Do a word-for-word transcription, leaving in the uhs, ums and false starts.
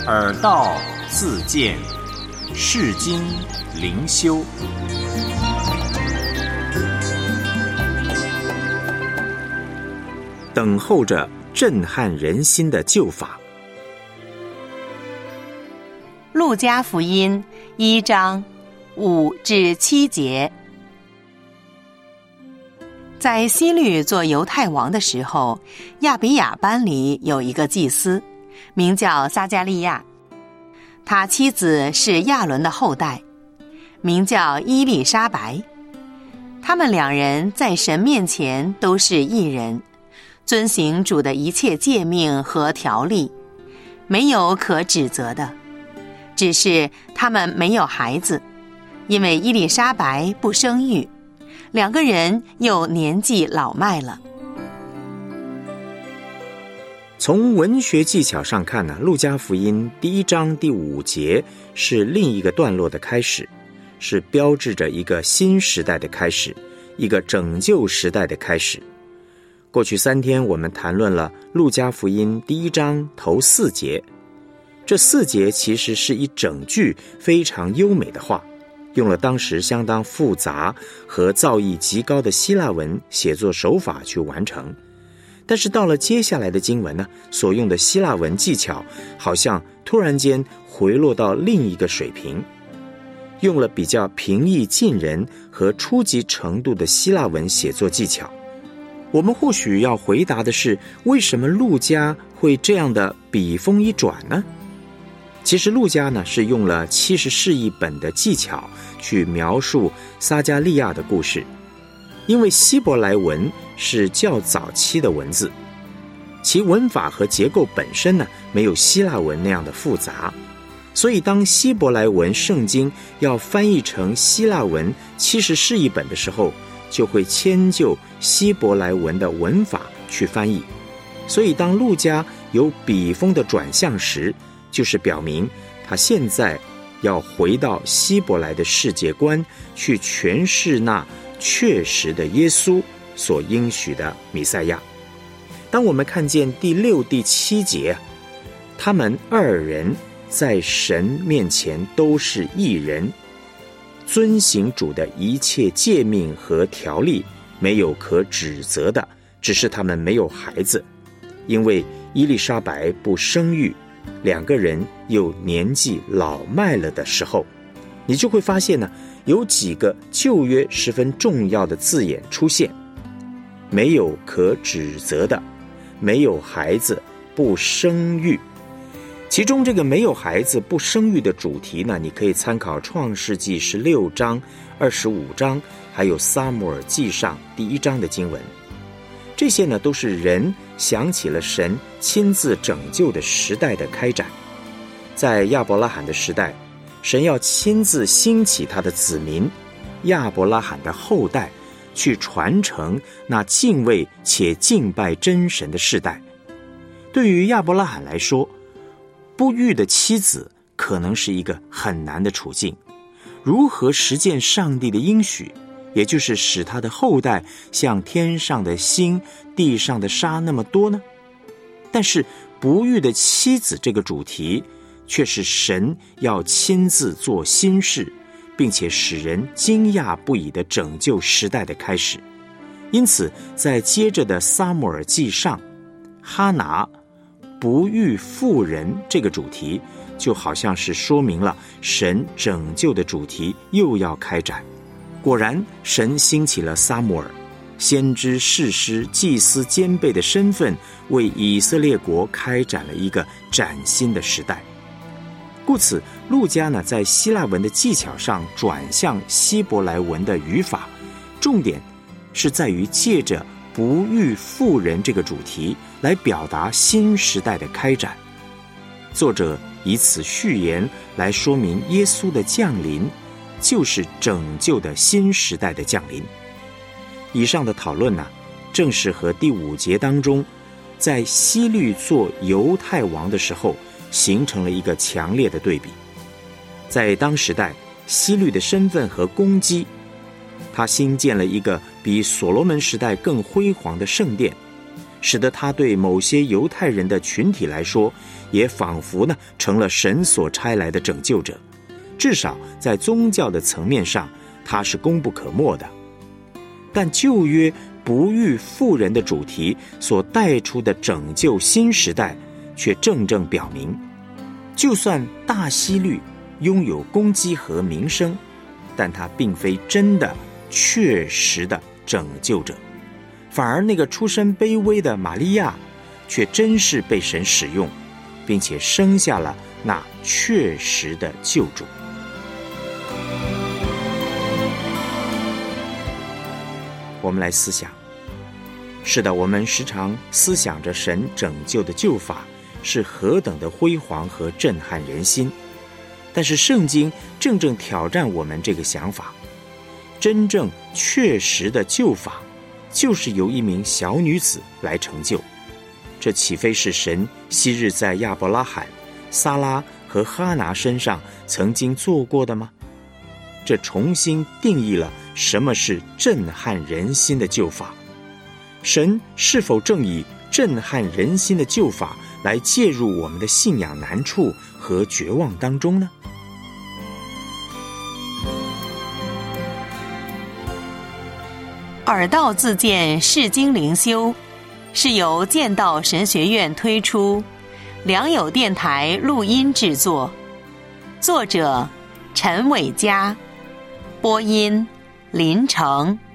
耳道自见，世经灵修。等候着震撼人心的救法。 路加福音一章五至七节。在希律做犹太王的时候，亚比雅班里有一个祭司，名叫撒迦利亚，他妻子是亚伦的后代，名叫伊丽莎白。他们两人在神面前都是义人，遵行主的一切诫命和条例，没有可指责的，只是他们没有孩子，因为伊丽莎白不生育，两个人又年纪老迈了。 从文学技巧上看呢，路加福音第一章第五节是另一个段落的开始，是标志着一个新时代的开始，一个拯救时代的开始。过去三天我们谈论了路加福音第一章头四节，这四节其实是一整句非常优美的话，用了当时相当复杂和造诣极高的希腊文写作手法去完成。但是到了接下来的经文呢，所用的希腊文技巧好像突然间回落到另一个水平，用了比较平易近人和初级程度的希腊文写作技巧。我们或许要回答的是，为什么路加会这样的笔锋一转呢？其实路加呢是用了七十士译本的技巧去描述撒迦利亚的故事，因为希伯来文是较早期的文字，其文法和结构本身呢没有希腊文那样的复杂，所以当希伯来文圣经要翻译成希腊文七十士译本的时候，就会迁就希伯来文的文法去翻译。所以当路加有笔锋的转向时，就是表明他现在要回到希伯来的世界观去诠释那确实的耶稣所应许的弥赛亚。当我们看见第六、第七节，他们二人在神面前都是义人，遵行主的一切诫命和条例，没有可指责的，只是他们没有孩子，因为伊丽莎白不生育，两个人又年纪老迈了的时候，你就会发现呢，有几个旧约十分重要的字眼出现：没有可指责的，没有孩子，不生育。其中这个没有孩子不生育的主题呢，你可以参考创世纪十六章、二十五章，还有撒母耳记上第一章的经文。这些呢都是人想起了神亲自拯救的时代的开展。在亚伯拉罕的时代，神要亲自兴起他的子民亚伯拉罕的后代，去传承那敬畏且敬拜真神的世代。对于亚伯拉罕来说，不育的妻子可能是一个很难的处境，如何实践上帝的应许，也就是使他的后代像天上的星、地上的沙那么多呢？但是不育的妻子这个主题却是神要亲自做新事，并且使人惊讶不已的拯救时代的开始。因此在接着的撒母耳记上，哈拿不育妇人这个主题就好像是说明了神拯救的主题又要开展。果然神兴起了撒母耳，先知、士师、祭司兼备的身份，为以色列国开展了一个崭新的时代。故此路加呢在希腊文的技巧上转向希伯来文的语法，重点是在于借着不育妇人这个主题来表达新时代的开展。作者以此序言来说明耶稣的降临就是拯救的新时代的降临。以上的讨论呢，正是和第五节当中在希律做犹太王的时候形成了一个强烈的对比。在当时代，希律的身份和功绩，他兴建了一个比所罗门时代更辉煌的圣殿， 使得他对某些犹太人的群体来说，也仿佛呢成了神所差来的拯救者。至少在宗教的层面上，他是功不可没的。但旧约不育妇人的主题所带出的拯救新时代，却正正表明，就算大希律拥有攻击和名声，但他并非真的确实的拯救者，反而那个出身卑微的玛利亚却真是被神使用，并且生下了那确实的救主。我们来思想，是的，我们时常思想着神拯救的救法是何等的辉煌和震撼人心，但是圣经正正挑战我们这个想法。真正确实的救法，就是由一名小女子来成就。这岂非是神昔日在亚伯拉罕、撒拉和哈拿身上曾经做过的吗？这重新定义了什么是震撼人心的救法。神是否正以震撼人心的救法来介入我们的信仰难处和绝望当中呢？ 耳道自荐释经灵修是由剑道神学院推出，良友电台录音制作，作者陈伟嘉，播音林成。